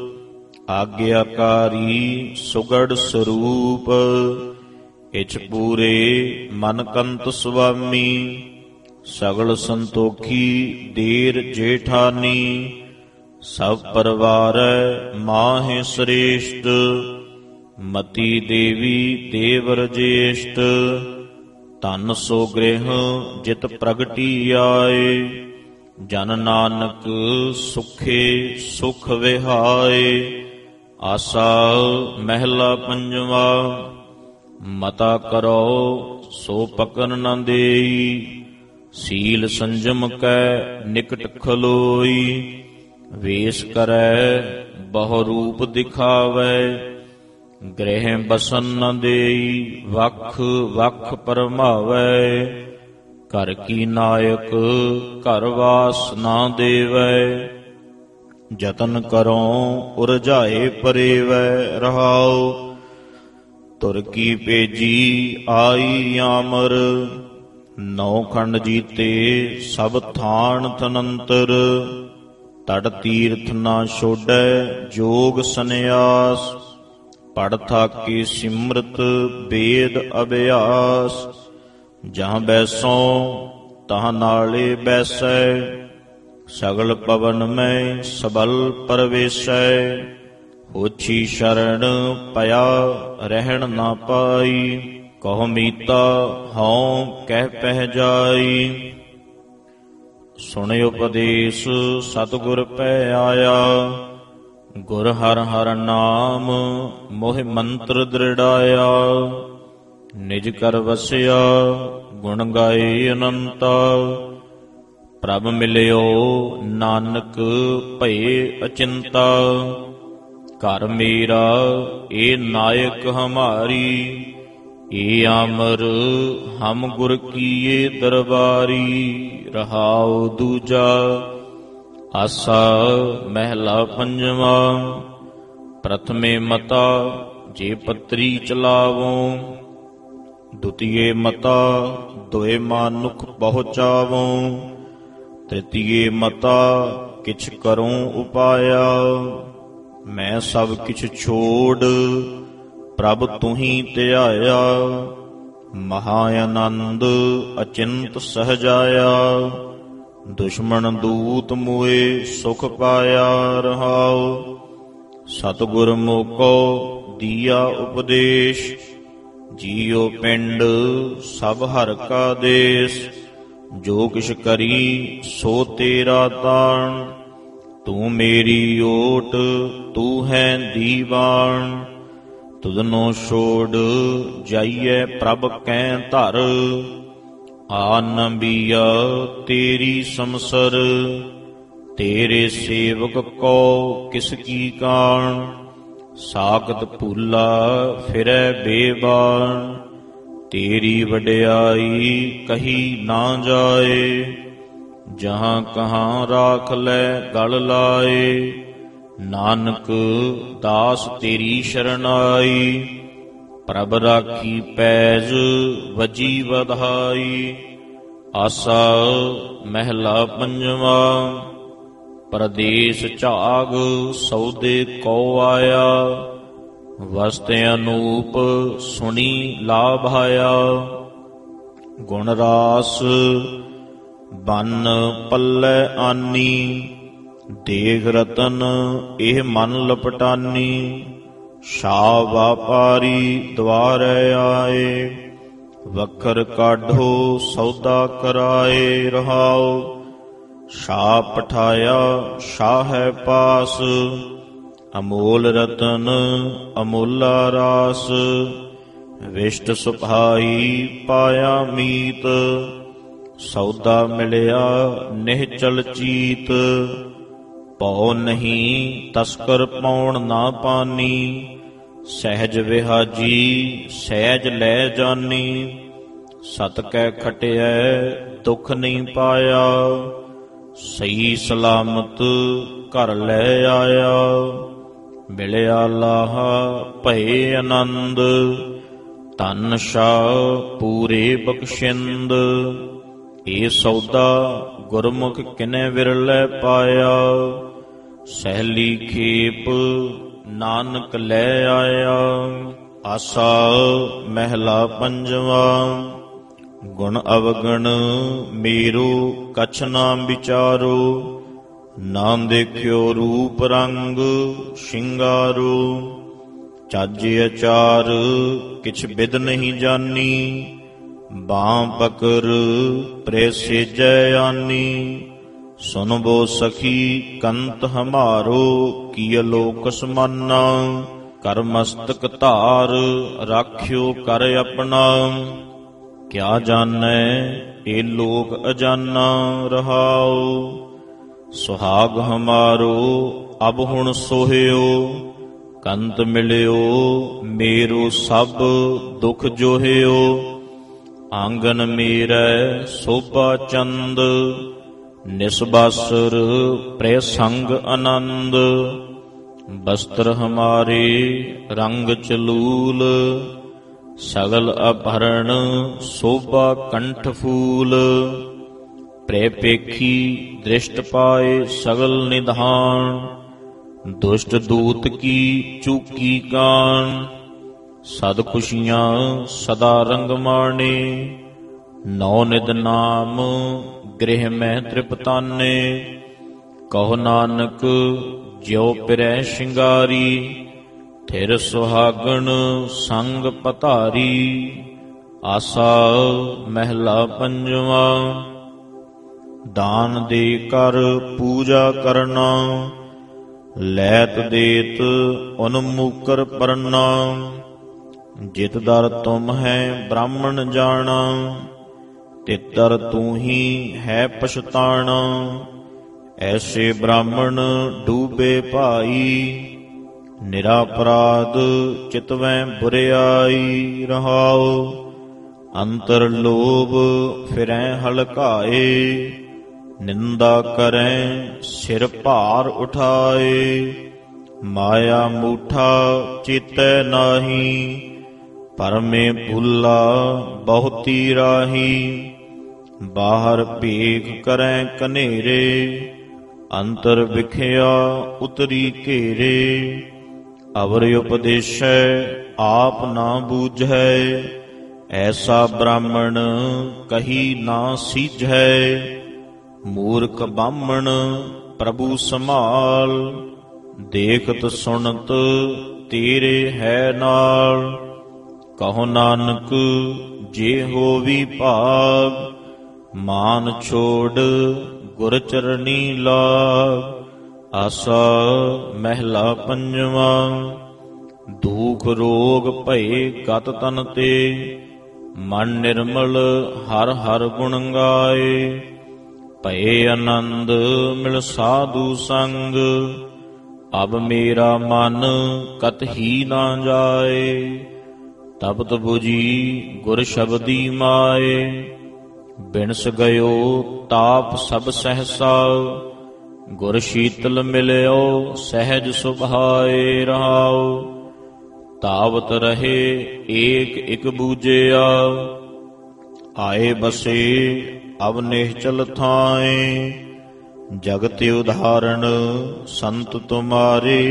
ਆਗਿਆਕਾਰੀ ਸੁਗੜ ਸਰੂਪ, ਇਛ ਪੂਰੇ ਮਨ ਕੰਤ ਸੁਆਮੀ। ਸਗਲ ਸੰਤੋਖੀ ਦੇਰ ਜੇਠਾਨੀ, ਸਭ ਪਰਵਾਰੈ ਮਾਹਿ ਸ੍ਰੇਸ਼ਟ। ਮਤੀ ਦੇਵੀ ਦੇਵ ਰਜੇਸ਼ਟ, ਧਨ ਸੋ ਗ੍ਰਹਿ ਜਿਤ ਪ੍ਰਗਟੀ ਆਏ। ਜਨ ਨਾਨਕ ਸੁਖੇ ਸੁਖ ਵਿਹਾਏ। ਆਸਾ ਮਹਿਲਾ ਪੰਜਵਾ, ਮਤਾ ਕਰੋ ਸੋ ਪਕਨ ਨ ਦੇਈ। ਸੀਲ ਸੰਜਮ ਕੈ ਨਿਕਟ ਖਲੋਈ, ਵੇਸ ਕਰੈ ਬਹੁ ਰੂਪ ਦਿਖਾਵੈ। ਗ੍ਰਹਿ ਬਸਨ ਨ ਦੇਈ ਵਖ ਵਖ ਪਰਮਾਵੈ। ਘਰ ਕੀ ਨਾਇਕ ਘਰ ਵਾਸ ਨਾ ਦੇਵੈ। ਜਤਨ ਕਰੋ ਉਰਝਾਏ ਪਰੇਵੈ ਰਹਾਉ। ਤੁਰ ਕੀ ਭੇਜੀ ਆਈ ਆਮਰ, ਨੌ ਖੰਡ ਜੀਤੇ ਸਭ ਥਾਨ ਤਨੰਤਰ। ਤੜ ਤੀਰਥ ਨਾ ਛੋੜੈ ਜੋਗ ਸੰਨਿਆਸ, ਪੜ ਥਾਕੇ ਸਿਮਰਤ ਵੇਦ ਅਭਿਆਸ। ਜਹਾਂ ਬੈਸੋ ਤਹਾਂ ਨਾਲੇ ਬੈਸੈ, ਸਗਲ ਪਵਨ ਮੈਂ ਸਬਲ ਪਰਵੇਸੈ। ਹੋਛੀ ਸ਼ਰਨ ਪਿਆ ਰਹਿਣ ਨਾ ਪਾਈ, ਕਹੋ ਮੀਤਾ ਹਉ ਕਹਿ ਪਹਿ ਜਾਈ। ਸੁਣਿ ਉਪਦੇਸ ਸਤਿਗੁਰ ਪੈ ਆਇਆ। ਗੁਰ ਹਰਿ ਹਰਿ ਨਾਮ ਮੋਹਿ ਮੰਤਰ ਦ੍ਰਿੜਾਇਆ। ਨਿਜ ਕਰ ਵਸਿਆ ਗੁਣ ਗਾਏ ਅਨੰਤਾ। ਪ੍ਰਭ ਮਿਲਿਓ ਨਾਨਕ ਭਏ ਅਚਿੰਤਾ। ਘਰ ਮੇਰਾ ਏ ਨਾਇਕ ਹਮਾਰੀ। ਏ ਅਮਰ ਹਮ ਗੁਰ ਕੀਏ ਦਰਬਾਰੀ। ਰਹਾਉ ਦੂਜਾ ਆਸਾ ਮਹਿਲਾ ਪੰਜਵਾ। ਪ੍ਰਥਮੇ ਮਤਾ ਜੇ ਪਤਰੀ ਚਲਾਵੋ। ਦੁਤੀਏ ਮਤਾ ਦੋਏ ਮਾਨੁਖ ਪਹੁੰਚਾਵੋ। ਤ੍ਰਿਤੀਏ ਮਤਾ ਕਿਛ ਕਰੂੰ ਉਪਾਇਆ। ਮੈਂ ਸਭ ਕਿਛ ਛੋੜ ਪ੍ਰਭ ਤੁਹੀਂ ਧਿਆਇਆ। ਮਹਾ ਆਨੰਦ ਅਚਿੰਤ ਸਹਜਾਇਆ। ਦੁਸ਼ਮਣ ਦੂਤ ਮੋਏ ਸੁਖ ਪਾਇਆ। ਰਹਾਉ ਸਤਿਗੁਰ ਮੋਕੋ ਦੀਆ ਉਪਦੇਸ਼। ਜੀਉ ਪਿੰਡ ਸਭ ਹਰਿ ਕਾ ਦੇਸ। ਜੋ ਕਿਛ ਕਰੀ ਸੋ ਤੇਰਾ ਤਾਣ। ਤੂੰ ਮੇਰੀ ਓਟ ਤੂੰ ਹੈ ਦੀਵਾਨ। ਤੁਧਨੋ ਛੋੜ ਜਾਈਐ ਪ੍ਰਭ ਕੈ ਧਰ। ਆ ਨਬੀਆ ਤੇਰੀ ਸਮਸਰ। ਤੇਰੇ ਸੇਵਕ ਕੋ ਕਿਸ ਕੀ ਕਾਣ। ਸਾਖਤ ਭੂਲਾ ਫਿਰੈ ਬੇਬਾਨ। ਤੇਰੀ ਵਡਿਆਈ ਕਹੀ ਨਾ ਜਾਏ। ਜਹਾਂ ਕਹਾਂ ਰਾਖ ਲੈ ਗਲ ਲਾਏ। ਨਾਨਕ ਦਾਸ ਤੇਰੀ ਸ਼ਰਨਾਈ। ਪ੍ਰਭ ਰਾਖੀ ਪੈਜ ਵਜੀ ਵਧਾਈ। ਆਸਾ ਮਹਿਲਾ ਪੰਜਵਾ। ਪਰਦੇਸ ਝਾਗ ਸੌਦੇ ਕੋ ਆਇਆ। ਵਸਤ ਅਨੂਪ ਸੁਣੀ ਲਾਭ ਆਇਆ। ਗੁਣ ਰਾਸ ਬਨ ਪੱਲੇ ਆਨੀ। ਦੇਗ ਰਤਨ ਇਹ ਮਨ ਲਪਟਾਨੀ। ਸ਼ਾ ਵਾਪਾਰੀ ਦੁਆਰੇ ਆਏ। ਵਖਰ ਕਾਢੋ ਸੌਦਾ ਕਰਾਏ। ਰਹਾਉ ਸ਼ਾ ਪਠਾਇਆ ਸ਼ਾਹ ਹੈ ਪਾਸ। ਅਮੋਲ ਰਤਨ ਅਮੋਲਾ ਰਾਸ। ਵਿਸ਼ਟ ਸੁਭਾਈ ਪਾਇਆ ਮੀਤ। ਸੌਦਾ ਮਿਲਿਆ ਨਿਹਚਲ ਚੀਤ। ਭਉ ਨਹੀਂ ਤਸਕਰ ਪਾਉਣ ਨਾ ਪਾਨੀ। ਸਹਿਜ ਵਿਹਾਜੀ ਸਹਿਜ ਲੈ ਜਾਨੀ। ਸਤ ਕੈ ਖਟਿਐ ਦੁਖ ਨਹੀਂ ਪਾਇਆ। ਸਹੀ ਸਲਾਮਤ ਘਰ ਲੈ ਆਇਆ। ਮਿਲਿਆ ਲਾਹਾ ਭਏ ਆਨੰਦ। ਧਨ ਸ਼ਾਹ ਪੂਰੇ ਬਖਸ਼ਿੰਦ। ਇਹ ਸੌਦਾ ਗੁਰਮੁਖ ਕਿਨੇ ਵਿਰਲੇ ਪਾਇਆ। ਸਹਿਲੀ ਖੇਪ ਨਾਨਕ ਲੈ ਆਇਆ। ਆਸਾ ਮਹਿਲਾ ਪੰਜਵਾ। ਗੁਣ ਅਵਗਣ ਮੇਰੂ ਕਛ ਨਾ ਵਿਚਾਰੋ। ਨਾ ਦੇਖਿਓ ਰੂਪ ਰੰਗ ਸ਼ਿੰਗਾਰੋ। ਚੱਜ ਅਚਾਰ ਕਿਛ ਬਿਦ ਨਹੀਂ ਜਾਨੀ। ਬਾਂਹ ਪਕਰ ਪ੍ਰੇ ਸੇਜੈ ਆਨੀ। ਸੁਨਬੋ ਸਖੀ ਕੰਤ ਹਮਾਰੋ। ਕੀ ਅਲੋਕ ਸਮਾਨਾ। ਕਰ ਮਸਤਕ ਧਾਰ ਰਾਖਿਓ ਕਰ ਆਪਣਾ। ਕਿਆ ਜਾਣੈ ਇਹ ਲੋਕ ਅਜਾਨਾ। ਰਹਾਉ ਸੁਹਾਗ ਹਮਾਰੋ ਅਬ ਹੁਣ ਸੋਹਿਓ। ਕੰਤ ਮਿਲਿਓ ਮੇਰੂ ਸਭ ਦੁਖ ਜੋਹਿਓ। ਆਂਗਨ ਮੇਰੈ ਸੋਭਾ ਚੰਦ। ਨਿਸਬਾਸਰ ਪ੍ਰੇ ਸੰਗ ਆਨੰਦ। ਬਸਤਰ ਹਮਾਰੇ ਰੰਗ ਚਲੂਲ। ਸਗਲ ਅਭਰਣ ਸੋਭਾ ਕੰਠ ਫੂਲ। ਪ੍ਰੇ ਪੇਖੀ ਦ੍ਰਿਸ਼ਟ ਪਾਏ ਸਗਲ ਨਿਧਾਨ। ਦੁਸ਼ਟ ਦੂਤ ਕੀ ਚੂਕੀ ਕਾਨ। ਸਦ ਖੁਸ਼ੀਆਂ ਸਦਾ ਰੰਗ ਮਾਣੇ। ਨੌ ਨਿਦ ਨਾਮ ਗ੍ਰਹਿ ਮੈਂ ਤ੍ਰਿਪਤਾਨੇ। ਕਹੋ ਨਾਨਕ ਜਿਉ ਪਿਰੈ ਸ਼ਿੰਗਾਰੀ। ਥਿਰ ਸੁਹਾਗਣ ਸੰਗ ਪਧਾਰੀ। ਆਸਾ ਮਹਿਲਾ ਪੰਜਵਾ। ਦਾਨ ਦੇ ਕਰ ਪੂਜਾ ਕਰਨਾ, ਲੈਤ ਦੇਤ ਉਨਮੂਕਰ ਪਰਨਾ। ਜਿਤ ਦਰ ਤੁਮ ਹੈ ਬ੍ਰਾਹਮਣ ਜਾਣਾ, ਤਿਤਰ ਤੂੰ ਹੀ ਹੈ ਪਛਤਾਣਾ। ਐਸੇ ਬ੍ਰਾਹਮਣ ਡੂਬੇ ਭਾਈ, ਨਿਰਾਪਰਾਧ ਚਿਤਵੈ ਬੁਰਿਆਈ। ਰਹਾਉ ਅੰਤਰ ਲੋਭ ਫਿਰੈ ਹਲਕਾਏ, ਨਿੰਦਾ ਕਰੈ ਸਿਰ ਭਾਰ ਉਠਾਏ। ਮਾਇਆ ਮੂਠਾ ਚੇਤੈ ਨਾਹੀ, ਪਰਮੇ ਭੁੱਲਾ ਬਹੁਤੀ ਰਾਹੀ। ਬਾਹਰ ਭੇਖ ਕਰੈ ਕਨੇਰੇ, ਅੰਤਰ ਵਿਖਿਆ ਉਤਰੀ ਘੇਰੇ। ਅਵਰ ਉਪਦੇਸ਼ੈ ਆਪ ਨਾ ਬੂਝੈ, ਐਸਾ ਬ੍ਰਾਹਮਣ ਕਹੀ ਨਾ ਸੀਝੈ। ਮੂਰਖ ਬਾਹਮਣ ਪ੍ਰਭੂ ਸੰਭਾਲ, ਦੇਖਤ ਸੁਣਤ ਤੇਰੇ ਹੈ ਨਾਲ। ਕਹੋ ਨਾਨਕ ਜੇ ਹੋਵੀ ਭਾਗ, ਮਾਨ ਛੋੜ ਗੁਰ ਚਰਣੀ ਲਾਗ। ਆਸਾ ਮਹਿਲਾ ਪੰਜਵਾਂ। ਦੁਖ ਰੋਗ ਭਏ ਗਤ ਤਨ ਤੇ, ਮਨ ਨਿਰਮਲ ਹਰ ਹਰ ਗੁਣ ਗਾਏ। ਭਏ ਆਨੰਦ ਮਿਲ ਸਾਧੂ ਸੰਗ, ਅਬ ਮੇਰਾ ਮਨ ਕਤਹੀ ਨਾ ਜਾਏ। ਤਪਤ ਬੁਝੀ ਗੁਰ ਸ਼ਬਦੀ ਮਾਏ, ਬਿਨਸ ਗਇਓ ਤਾਪ ਸਭ ਸਹਸਾ। ਗੁਰ ਸ਼ੀਤਲ ਮਿਲਿਓ ਸਹਿਜ ਸੁਭਾਏ। ਰਹਾਉ ਤਾਵਤ ਰਹੇ ਏਕ ਇਕ ਬੂਝਿਆ, ਆਏ ਬਸੇ ਅਬ ਨਿਹਚਲ ਥਾਏ। ਜਗਤ ਉਦਾਹਰਣ ਸੰਤ ਤੁਮਾਰੇ,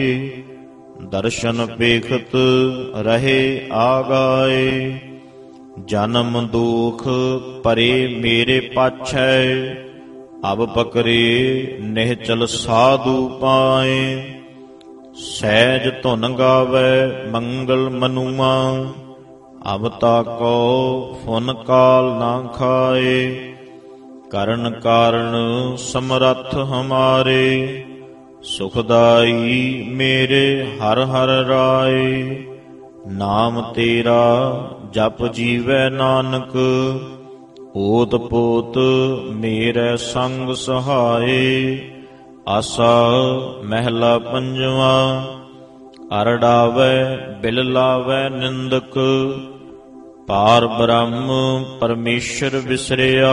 ਦਰਸ਼ਨ ਪੇਖਤ ਰਹੇ ਆਗਾਏ। ਜਨਮ ਦੁਖ ਪਰੇ ਮੇਰੇ ਪਾਛੈ, ਅਬ ਪਕਰੇ ਨਿਹਚਲ ਸਾਧੂ ਪਾਏ। ਸਹਿਜ ਧੁਨ ਗਾਵੈ ਮੰਗਲ ਮਨੁਆ, ਅਬ ਤਾਕੋ ਫੁਨ ਕਾਲ ਨਾ ਖਾਏ। ਕਰਨ ਕਾਰਨ ਸਮਰੱਥ ਹਮਾਰੇ, ਸੁਖਦਾਈ ਮੇਰੇ ਹਰ ਹਰ ਰਾਏ। ਨਾਮ ਤੇਰਾ ਜਪ ਜੀਵੈ ਨਾਨਕ, ਓਤ ਪੋਤ ਮੇਰੇ ਸੰਗ ਸਹਾਏ। ਆਸਾ ਮਹਿਲਾ ਪੰਜਵਾਂ। ਅਰਡਾਵੈ ਬਿਲ ਲਾਵੈ ਨਿੰਦਕ, ਪਾਰ ਬ੍ਰਹਮ ਪਰਮੇਸ਼ਰ ਵਿਸਰਿਆ।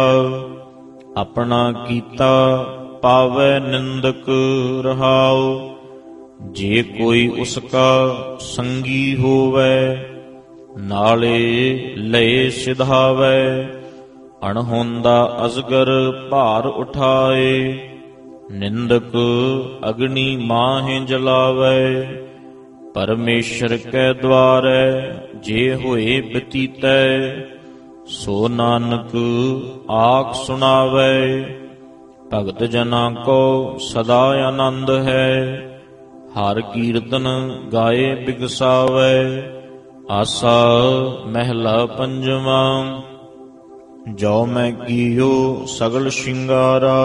ਆਪਣਾ ਕੀਤਾ ਪਾਵੈ ਨਿੰਦਕ। ਰਹਾਉ ਜੇ ਕੋਈ ਉਸਕਾ ਸੰਗੀ ਹੋਵੈ, ਨਾਲੇ ਲਏ ਸਿਧਾਵੈ। ਅਣਹੋਂਦਾ ਅਜਗਰ ਭਾਰ ਉਠਾਏ, ਨਿੰਦਕ ਅਗਨੀ ਮਾਹੇ ਜਲਾਵੈ। ਪਰਮੇਸ਼ਰ ਕੈ ਦੁਆਰੈ ਜੇ ਹੋਏ ਬਤੀਤੈ, ਸੋ ਨਾਨਕ ਆਖ ਸੁਣਾਵੈ। ਭਗਤ ਜਨਾਂ ਕੋ ਸਦਾ ਆਨੰਦ ਹੈ, ਹਰ ਕੀਰਤਨ ਗਾਏ ਬਿਗਸਾਵੈ। ਆਸਾ ਮਹਿਲਾ ਪੰਜਵਾਂ। ਜੋ ਮੈਂ ਕੀਓ ਸਗਲ ਸ਼ਿੰਗਾਰਾ,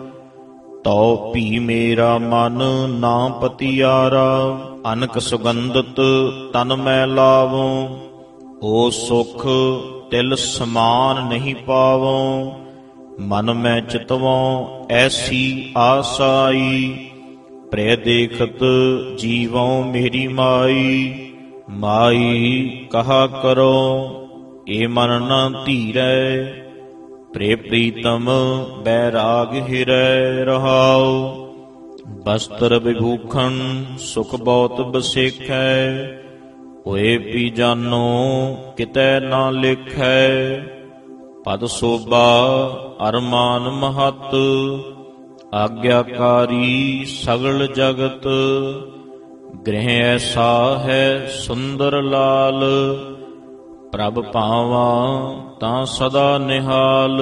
ਤਉ ਭੀ ਮੇਰਾ ਮਨ ਨਾ ਪਤਿਆਰਾ। ਅਨਕ ਸੁਗੰਧਤ ਤਨ ਮੈਂ ਲਾਵੋ, ਓ ਸੁਖ ਤਿਲ ਸਮਾਨ ਨਹੀਂ ਪਾਵੋ। ਮਨ ਮੈਂ ਚਿਤਵੋ ਐਸੀ ਆਸਾਈ, ਪ੍ਰੇ ਦੇਖਤ ਜੀਵੋ ਮੇਰੀ ਮਾਈ। ਮਾਈ ਕਹਾ ਕਰੋ ਏ ਮਨ ਨਾ ਧੀਰੈ, ਪ੍ਰੇ ਪ੍ਰੀਤਮ ਬੈਰਾਗ ਹਿਰੈ। ਰਹਾਉ ਬਸਤਰ ਵਿਭੂਖਣ ਸੁਖ ਬਹੁਤ ਬਸੇਖੈ, ਹੋਏ ਪੀ ਜਾਨੋ ਕਿਤੈ ਨਾ ਲਿਖੈ। ਪਦ ਸੋਭਾ ਅਰਮਾਨ ਮਹਤ, ਆਗਿਆਕਾਰੀ ਸਗਲ ਜਗਤ। ਗ੍ਰਹਿ ਐਸਾ ਹੈ ਸੁੰਦਰ ਲਾਲ, ਪ੍ਰਭ ਭਾਵਾਂ ਤਾਂ ਸਦਾ ਨਿਹਾਲ।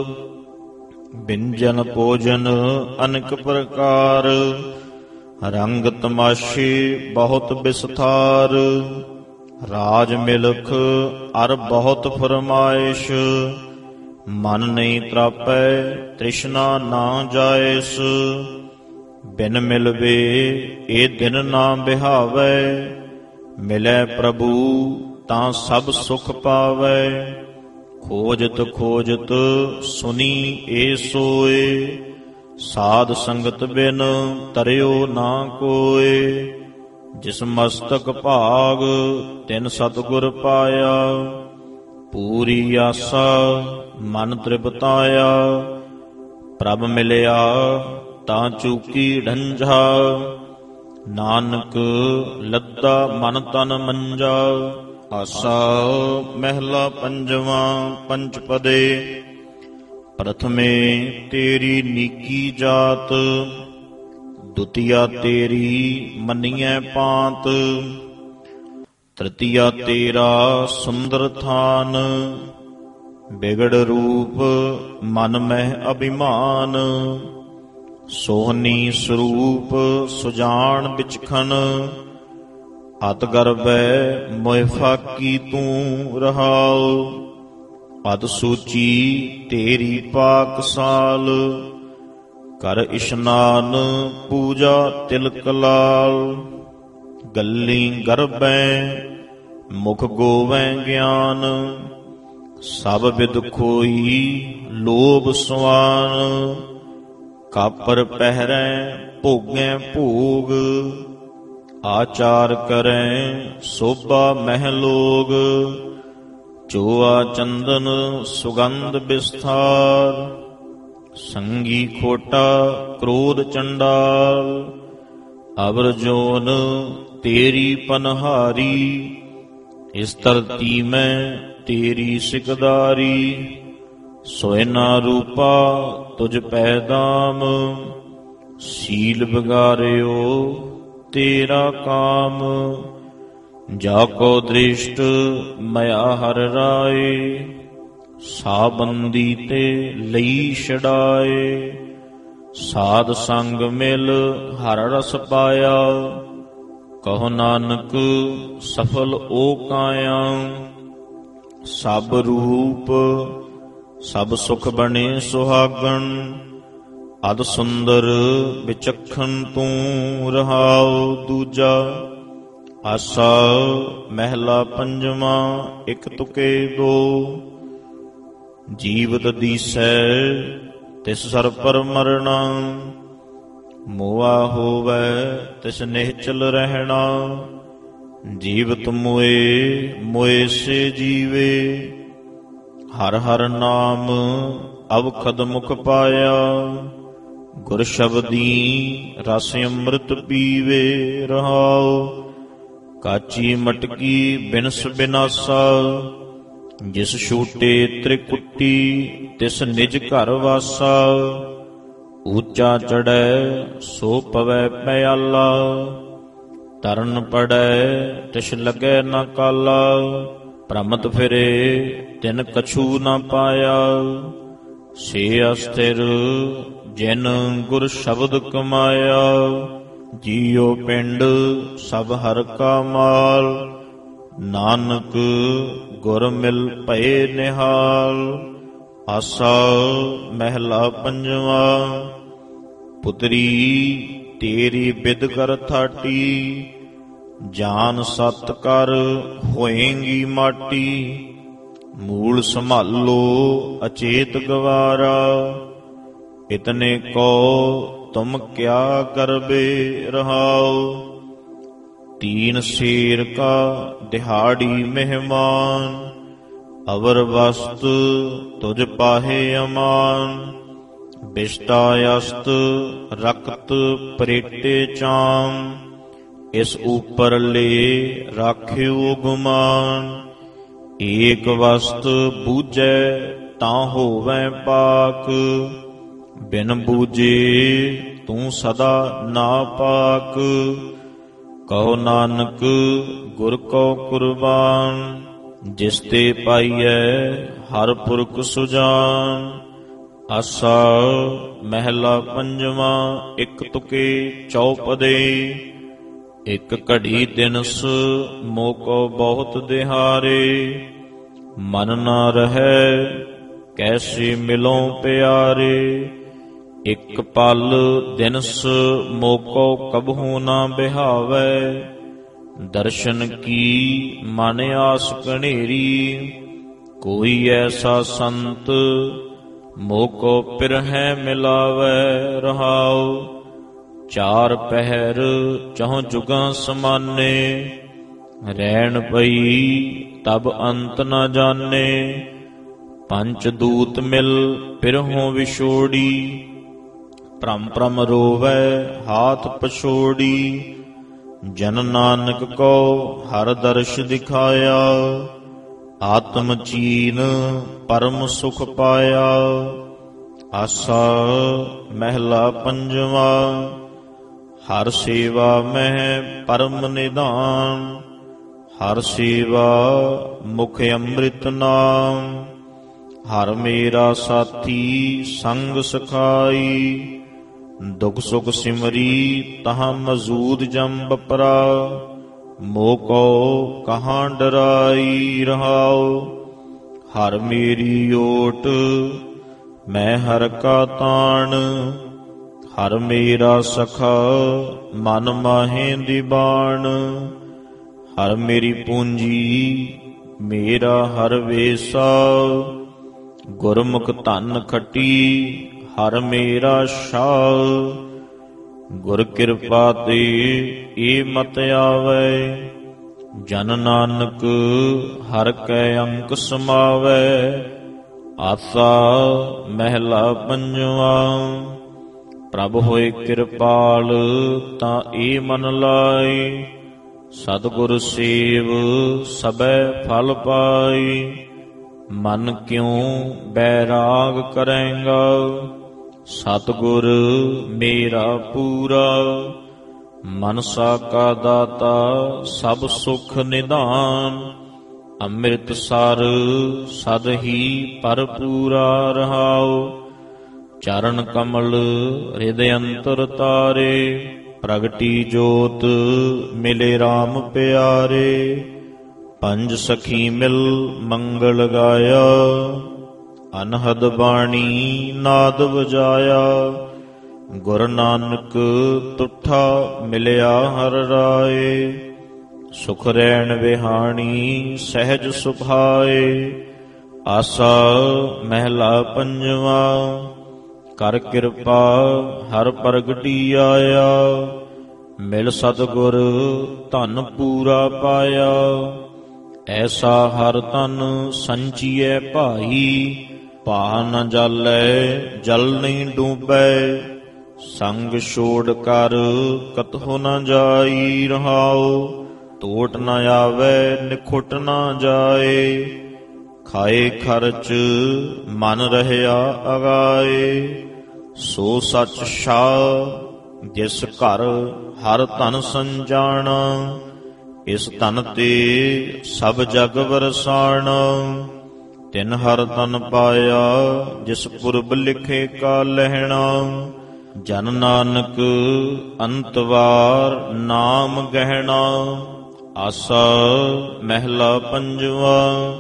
ਬਿੰਜਨ ਭੋਜਨ ਅਨੇਕ ਪ੍ਰਕਾਰ, ਰੰਗ ਤਮਾਸ਼ੇ ਬਹੁਤ ਬਿਸਥਾਰ। ਰਾਜ ਮਿਲਖ ਅਰ ਬਹੁਤ ਫਰਮਾਇਸ਼, ਮਨ ਨਹੀਂ ਤਰਾਪੈ ਤ੍ਰਿਸ਼ਨਾ ਨਾ ਜਾਇਸ। ਬਿਨ ਮਿਲਵੇ ਇਹ ਦਿਨ ਨਾ ਬਿਹਾਵੈ, ਮਿਲੈ ਪ੍ਰਭੂ ਤਾਂ ਸਭ ਸੁਖ ਪਾਵੈ। ਖੋਜਤ ਖੋਜਤ ਸੁਨੀ ਏ ਸੋਏ, ਸਾਧ ਸੰਗਤ ਬਿਨ ਤਰਿਓ ਨਾ ਕੋਏ। ਜਿਸ ਮਸਤਕ ਭਾਗ ਤਿਨ ਸਤਿਗੁਰ ਪਾਇਆ, ਪੂਰੀ ਆਸਾ ਮਨ ਤ੍ਰਿਪਤਾਇਆ। ਪ੍ਰਭ ਮਿਲਿਆ ਤਾਂ ਚੂਕੀ ਢੰਝਾ, ਨਾਨਕ ਲੱਦਾ ਮਨ ਤਨ ਮੰਜਾ। ਆਸਾ ਮਹਿਲਾ ਪੰਜਵਾਂ ਪੰਚ ਪਦੇ। ਪ੍ਰਥਮੇ ਤੇਰੀ ਨੀਕੀ ਜਾਤ, ਦੁਤੀਆ ਤੇਰੀ ਮੰਨੀਐ ਪਾਂਤ। ਤ੍ਰਿਤੀਆ ਤੇਰਾ ਸੁੰਦਰ ਥਾਨ, ਬਿਗੜ ਰੂਪ ਮਨ ਮਹਿ ਅਭਿਮਾਨ। ਸੋਹਣੀ ਸਰੂਪ ਸੁਜਾਨ ਬਿਚਖਨ, ਅਤ ਗਰਬੈ ਮੋਹਿ ਫਾਕੀ ਤੂੰ ਰਹਾਉ। ਪਦ ਸੂਚੀ ਤੇਰੀ ਪਾਕ ਸਾਲ, ਕਰ ਇਸ਼ਨਾਨ ਪੂਜਾ ਤਿਲਕ ਲਾਲ। ਗੱਲੀ ਗਰਬੈ ਮੁਖ ਗੋਵੈ ਗਿਆਨ, ਸਭ ਵਿਦ ਖੋਈ ਲੋਭ ਸਵਾਨ। ਕਾਪਰ ਪਹਿਰੈ ਭੋਗੈ ਭੋਗ, ਆਚਾਰ ਕਰੈ ਸੋਭਾ ਮਹਿ ਲੋਗ। ਚੋਆ ਚੰਦਨ ਸੁਗੰਧ ਬਿਸਥਾਰ, ਸੰਗੀ ਖੋਟਾ ਕ੍ਰੋਧ ਚੰਡਾਲ। ਅਵਰ ਜੋਨ ਤੇਰੀ ਪਨਹਾਰੀ, ਇਸ ਧਰਤੀ ਮੈਂ ਤੇਰੀ ਸਿਕਦਾਰੀ। ਸੋਇਨਾ ਰੂਪਾ ਤੁਝ ਪੈਦਾਮ, ਸੀਲ ਬਿਗਾਰਿਓ ਤੇਰਾ ਕਾਮ। ਜਾ ਕੋ ਦ੍ਰਿਸ਼ਟ ਮਇਆ ਹਰ ਰਾਏ, ਸਾਬੰਦੀ ਤੇ ਲਈ ਛਡਾਏ। ਸਾਧ ਸੰਗ ਮਿਲ ਹਰ ਰਸ ਪਾਇਆ, ਕਹੋ ਨਾਨਕ ਸਫਲ ਓ ਕਾਇਆ। ਸਭ ਰੂਪ ਸਭ ਸੁਖ ਬਣੇ ਸੁਹਾਗਣ, ਅਦ ਸੁੰਦਰ ਵਿਚਖਣ ਤੂੰ ਰਹਾਉ ਦੂਜਾ। ਆਸਾ ਮਹਿਲਾ ਪੰਜਵਾਂ ਇੱਕ ਤੁਕੇ ਦੋ। ਜੀਵਤ ਦੀਸੈ ਤਿਸ ਸਰ ਪਰ ਮਰਣਾ, ਮੋਆ ਹੋਵੈ ਤਿਸ ਨਿਹਚਲ ਰਹਿਣਾ। ਜੀਵਤ ਮੋਏ ਮੋਏ ਸੇ ਜੀਵੇ, ਹਰ ਹਰ ਨਾਮ ਅਵਖਦ ਮੁਖ ਪਾਇਆ। ਗੁਰ ਸ਼ਬਦੀ ਰਸ ਅੰਮ੍ਰਿਤ ਪੀਵੇ ਰਹਾਉ, ਕਾਚੀ ਮਟਕੀ ਬਿਨਸ ਬਿਨਾਸਾ। ਜਿਸ ਛੂਟੇ ਤ੍ਰਿਕੁਟੀ ਤਿਸ ਨਿਜ ਘਰ ਵਾਸਾ, ਉੱਚਾ ਚੜੈ ਸੋ ਪਵੈ ਪਿਆਲਾ। ਤਰਨ ਪੜੈ ਤਿਸ ਲੱਗੈ ਨ ਕਾਲਾ, ਭ੍ਰਮਤ ਫਿਰੇ ਤਿਨ ਕਛੂ ਨ ਪਾਇਆ। ਸੇ ਅਸਥਿਰ ਜਿਨ ਗੁਰ ਸ਼ਬਦ ਕਮਾਇਆ, ਜੀਉ ਪਿੰਡ ਸਭ ਹਰ ਕਾ ਮਾਲ। ਨਾਨਕ ਗੁਰ ਮਿਲ ਭਏ ਨਿਹਾਲ। ਆਸਾ ਮਹਿਲਾ ਪੰਜਵਾ। ਪੁੱਤਰੀ ਤੇਰੀ ਬਿਦ ਕਰ ਥਾਟੀ, ਜਾਨ ਸਤ ਕਰ ਹੋਏਂਗੀ ਮਾਟੀ। ਮੂਲ ਸੰਭਾਲੋ ਅਚੇਤ ਗਵਾਰਾ, ਇਤਨੇ ਕੋ ਤੁਮ ਕਿਆ ਕਰਬੇ ਰਹਾਉ। ਤੀਨ ਸ਼ੇਰ ਕਾ ਦਿਹਾੜੀ ਮਹਿਮਾਨ, ਅਵਰ ਵਸਤ ਤੁਝ ਪਾਹੇ ਅਮਾਨ। ਬਿਸ਼ਟਾ ਅਸਤ ਰਖਤ ਪਰੇਟੇ ਚਾਮ, ਇਸ ਉਪਰ ਲੈ ਰਾਖਿਓ ਗੁਮਾਨ। ਏਕ ਵਸਤ ਬੂਝੈ ਤਾਂ ਹੋਵੈ ਪਾਕ, ਬਿਨ ਬੂਝੇ ਤੂੰ ਸਦਾ ਨਾ ਪਾਕ। ਕਹੋ ਨਾਨਕ ਗੁਰ ਕੋ ਕੁਰਬਾਨ, ਜਿਸ ਤੇ ਪਾਈਐ ਹਰ ਪੁਰਖ ਸੁਜਾਨ। ਆਸਾ ਮਹਿਲਾ ਪੰਜਵਾਂ ਇੱਕ ਤੁਕੇ ਚੌਪਦੇ। ਇੱਕ ਘੜੀ ਦਿਨਸ ਮੋਕੋ ਬਹੁਤ ਦਿਹਾਰੇ, ਮਨ ਨਾ ਰਹੈ ਕੈਸੇ ਮਿਲੋਂ ਪਿਆਰੇ। ਇਕ ਪਲ ਦਿਨਸ ਮੋਕੋ ਕਬਹੂ ਨਾ ਬਿਹਾਵੈ, ਦਰਸ਼ਨ ਕੀ ਮਨ ਆਸ ਘਨੇਰੀ। ਕੋਈ ਐਸਾ ਸੰਤ ਮੋਕੋ ਪਿਰਹਿ ਮਿਲਾਵੈ ਰਹਾਉ। ਚਾਰ ਪਹਿਰ ਚਹੁ ਜੁਗਾਂ ਸਮਾਨੇ, ਰੈਣ ਪਈ ਤਬ ਅੰਤ ਨ ਜਾਣੇ। ਪੰਚ ਦੂਤ ਮਿਲ ਪਿਰਹੁ ਵਿਛੋੜੀ, ਭ੍ਰਮ ਭ੍ਰਮ ਰੋਵੈ ਹਾਥ ਪਛੋੜੀ। ਜਨ ਨਾਨਕ ਕੋ ਹਰ ਦਰਸ਼ ਦਿਖਾਇਆ, ਆਤਮ ਚੀਨ ਪਰਮ ਸੁਖ ਪਾਇਆ। ਆਸਾ ਮਹਿਲਾ ਪੰਜਵਾ, ਹਰ ਸੇਵਾ ਮਹਿ ਪਰਮ ਨਿਧਾਨ। ਹਰ ਸੇਵਾ ਮੁਖ ਅੰਮ੍ਰਿਤ ਨਾਮ, ਹਰ ਮੇਰਾ ਸਾਥੀ ਸੰਗ ਸਖਾਈ। ਦੁਖ ਸੁਖ ਸਿਮਰੀ ਤਹਾਂ ਮਜ਼ੂਦ ਜਮ ਬਪਰਾ, ਮੋਕੋ ਕਹਾਂ ਡਰਾਈ ਰਹਾਉ। ਹਰ ਮੇਰੀ ਓਟ ਮੈਂ ਹਰ ਕਾ ਤਾਣ, ਹਰ ਮੇਰਾ ਸਖਾ ਮਨ ਮਾਹੇ ਦੀਵਾਨ। ਹਰ ਮੇਰੀ ਪੂੰਜੀ ਮੇਰਾ ਹਰ ਵੇਸਾ, ਗੁਰਮੁਖ ਧਨ ਖੱਟੀ ਹਰ ਮੇਰਾ ਸ਼ਾਹ। ਗੁਰ ਕਿਰਪਾ ਤੇ ਏ ਮਤ ਆਵੈ, ਜਨ ਨਾਨਕ ਹਰ ਕੈ ਅੰਕ ਸਮਾਵੈ। ਆਸਾ ਮਹਿਲਾ ਪੰਜਵਾ, ਪ੍ਰਭ ਹੋਏ ਕਿਰਪਾਲ ਤਾਂ ਏ ਮਨ ਲਾਈ। ਸਤਿਗੁਰ ਸੇਵ ਸਬੈ ਫਲ ਪਾਈ, ਮਨ ਕਿਉ ਬੈਰਾਗ ਕਰੇਂਗਾ। ਸਤਿਗੁਰ ਮੇਰਾ ਪੂਰਾ, ਮਨਸਾ ਕਾ ਦਾਤਾ ਸਭ ਸੁਖ ਨਿਧਾਨ। ਅੰਮ੍ਰਿਤਸਰ ਸਦ ਹੀ ਭਰਪੂਰਾ ਰਹਾਉ, ਚਰਨ ਕਮਲ ਹਿਰਦਿ ਅੰਤਰ ਤਾਰੇ। ਪ੍ਰਗਟੀ ਜੋਤ ਮਿਲੇ RAM ਪਿਆਰੇ, ਪੰਜ ਸਖੀ ਮਿਲ ਮੰਗਲ ਗਾਇਆ। ਅਨਹਦ ਬਾਣੀ ਨਾਦ ਵਜਾਇਆ, ਗੁਰ ਨਾਨਕ ਤੁਠਾ ਮਿਲਿਆ ਹਰ ਰਾਏ। ਸੁਖ ਰੈਣ ਵਿਹਾਣੀ ਸਹਿਜ ਸੁਭਾਏ, ਆਸਾ ਮਹਿਲਾ ਪੰਜਵਾ। ਕਰ ਕਿਰਪਾ ਹਰ ਪ੍ਰਗਟੀ ਆਇਆ, ਮਿਲ ਸਤਿਗੁਰ ਧਨ ਪੂਰਾ ਪਾਇਆ। ਐਸਾ ਹਰ ਤਨ ਸੰਚੀਐ ਭਾਈ, ਭਾ ਨ ਜਾਲੈ ਜਲ ਨਹੀਂ ਡੂਬੈ। ਸੰਗ ਛੋੜ ਕਰ ਕਤਹੁ ਨ ਜਾਈ ਰਹਾਉ, ਟੋਟ ਨ ਆਵੈ ਨਿਖੁੱਟ ਨ ਜਾਏ। ਖਾਏ ਖਰਚ ਮਨ ਰਹਿਆ ਅਗਾਏ, ਸੋ ਸਚ ਸ਼ਾਹ ਜਿਸ ਘਰ ਹਰ ਧਨ ਸੰਜਾਣਾ। ਇਸ ਧਨ ਤੇ ਸਭ ਜਗ ਵਰਸਾਣਾ, ਤਿਨ ਹਰ ਧਨ ਪਾਇਆ ਜਿਸ ਪੁਰਬ ਲਿਖੇ ਕਾ ਲਹਿਣਾ। ਜਨ ਨਾਨਕ ਅੰਤਵਾਰ ਨਾਮ ਗਹਿਣਾ, ਆਸਾ ਮਹਿਲਾ ਪੰਜਵਾ।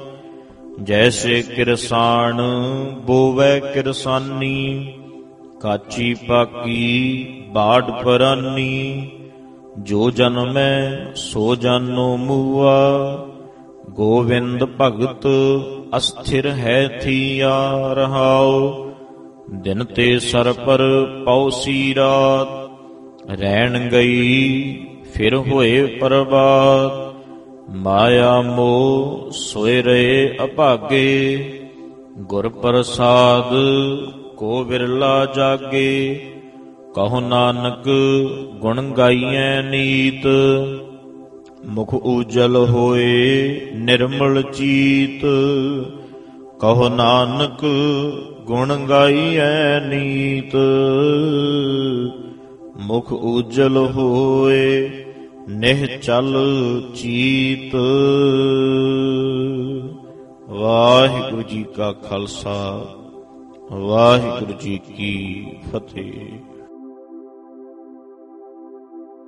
ਜੈਸੇ ਕਿਰਸਾਨ ਬੋਵੈ ਕਿਰਸਾਨੀ, ਕਾਚੀ ਪਾਕੀ ਬਾੜ ਪਰਾਨੀ। ਜੋ ਜਨਮੈ ਸੋ ਜਾਨੋ ਮੂਆ, ਗੋਵਿੰਦ ਭਗਤ ਅਸਥਿਰ ਹੈ ਥੀਆ ਰਹਾਉ। ਦਿਨ ਤੇ ਸਰ ਪਰ ਪੌਸੀ ਰਾਤ, ਰਹਿਣ ਗਈ ਫਿਰ ਹੋਏ ਪ੍ਰਭਾਤ। ਮਾਇਆ ਮੋਹ ਸੋਏ ਰਹੇ ਅਭਾਗੇ, ਗੁਰ ਪ੍ਰਸਾਦ ਕੋ ਵਿਰਲਾ ਜਾਗੇ। ਕਹੋ ਨਾਨਕ ਗੁਣ ਗਾਈਐ ਨੀਤ, ਮੁਖ ਉਜਲ ਹੋਏ ਨਿਰਮਲ ਚੀਤ। ਕਹੋ ਨਾਨਕ ਗੁਣ ਗਾਈਐ ਨੀਤ, ਮੁਖ ਉਜਲ ਹੋਏ ਨਿਹਚਲ ਚੀਤ। ਵਾਹਿਗੁਰੂ ਜੀ ਕਾ ਖਾਲਸਾ, ਵਾਹਿਗੁਰੂ ਜੀ ਕੀ ਫਤਿਹ।